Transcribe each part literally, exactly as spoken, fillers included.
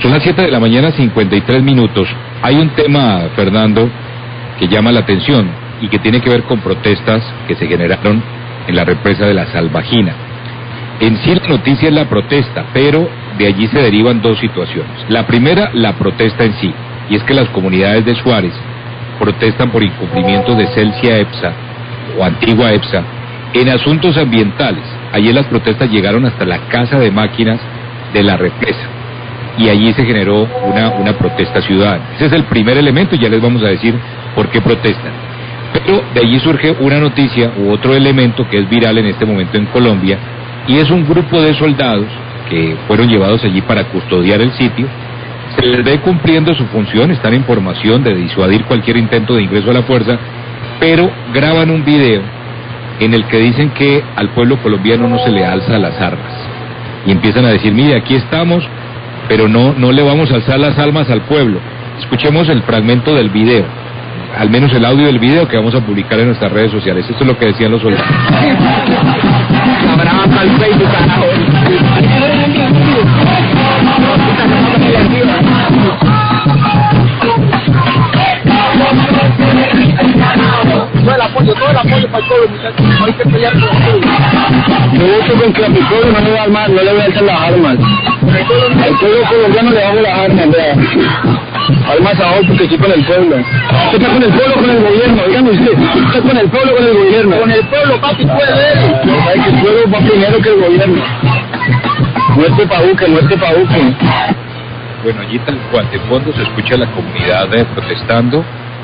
Son las siete de la mañana, cincuenta y tres minutos. Hay un tema, Fernando, que llama la atención y que tiene que ver con protestas que se generaron en la represa de la Salvajina. En sí la noticia es la protesta, pero de allí se derivan dos situaciones. La primera, la protesta en sí, y es que las comunidades de Suárez protestan por incumplimientos de Celsia EPSA o antigua EPSA en asuntos ambientales. Ayer las protestas llegaron hasta la casa de máquinas de la represa y allí se generó una, una protesta ciudadana. Ese es el primer elemento y ya les vamos a decir por qué protestan. Pero de allí surge una noticia u otro elemento que es viral en este momento en Colombia, y es un grupo de soldados que fueron llevados allí para custodiar el sitio. Se les ve cumpliendo su función, están en formación de disuadir cualquier intento de ingreso a la fuerza, pero graban un video en el que dicen que al pueblo colombiano no se le alza las armas. Y empiezan a decir, mire, aquí estamos, pero no, no le vamos a alzar las armas al pueblo. Escuchemos el fragmento del video, al menos el audio del video que vamos a publicar en nuestras redes sociales. Esto es lo que decían los soldados. Todo el apoyo, todo el apoyo para el pueblo, muchachos. No hay que pelear con el pueblo. Yo voto con que a mi pueblo no le va a armar, no le voy a echar las armas. Al pueblo colombiano le bajo las armas, vea. Armas abajo porque estoy con el pueblo. ¿Usted está con el pueblo o con el gobierno? Dígame usted, ¿usted está con el pueblo o con el gobierno? Con el pueblo, papi, puede. No sabe que el pueblo va primero que el gobierno. Muerte pa' buque, muerte pa' buque. Bueno, allí tal cual, de fondo se escucha la comunidad eh, protestando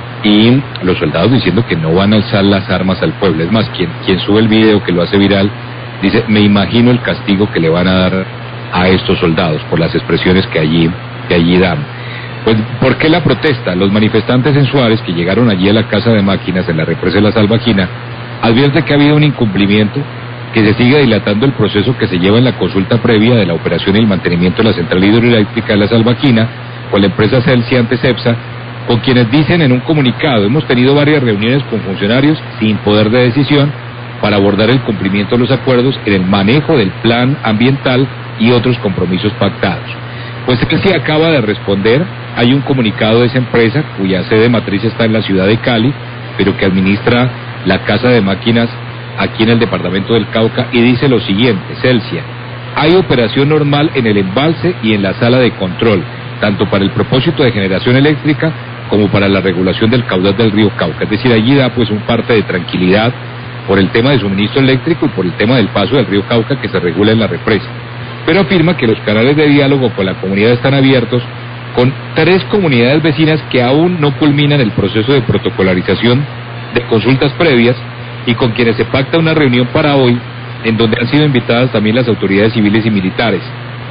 y los soldados diciendo que no van a alzar las armas al pueblo. Es más, quien, quien sube el video que lo hace viral, dice, me imagino el castigo que le van a dar a estos soldados por las expresiones que allí, que allí dan. Pues, ¿por qué la protesta? Los manifestantes en Suárez, que llegaron allí a la casa de máquinas en la represa de la Salvajina, advierten que ha habido un incumplimiento, que se sigue dilatando el proceso que se lleva en la consulta previa de la operación y el mantenimiento de la central hidroeléctrica de la Salvajina con la empresa Celsia antes EPSA, con quienes dicen en un comunicado, hemos tenido varias reuniones con funcionarios sin poder de decisión para abordar el cumplimiento de los acuerdos en el manejo del plan ambiental y otros compromisos pactados. Pues Celsia acaba de responder, hay un comunicado de esa empresa cuya sede matriz está en la ciudad de Cali, pero que administra la casa de máquinas aquí en el departamento del Cauca, y dice lo siguiente, Celsia, hay operación normal en el embalse y en la sala de control, tanto para el propósito de generación eléctrica como para la regulación del caudal del río Cauca. Es decir, allí da pues un parte de tranquilidad por el tema de suministro eléctrico y por el tema del paso del río Cauca que se regula en la represa. Pero afirma que los canales de diálogo con la comunidad están abiertos con tres comunidades vecinas que aún no culminan el proceso de protocolarización de consultas previas y con quienes se pacta una reunión para hoy en donde han sido invitadas también las autoridades civiles y militares.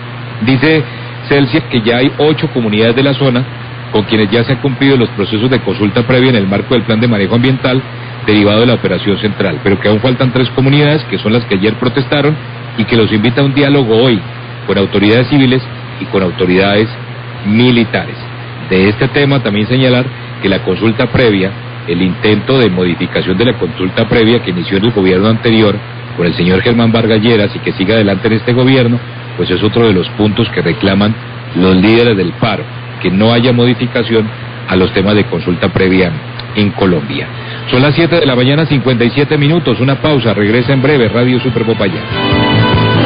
Dice Celsia que ya hay ocho comunidades de la zona con quienes ya se han cumplido los procesos de consulta previa en el marco del plan de manejo ambiental derivado de la operación central, pero que aún faltan tres comunidades que son las que ayer protestaron y que los invita a un diálogo hoy con autoridades civiles y con autoridades militares. De este tema también señalar que la consulta previa, el intento de modificación de la consulta previa que inició en el gobierno anterior con el señor Germán Vargas Lleras y que sigue adelante en este gobierno, pues es otro de los puntos que reclaman los líderes del paro, que no haya modificación a los temas de consulta previa en Colombia. Son las siete de la mañana, cincuenta y siete minutos, una pausa, regresa en breve Radio Super Popayán.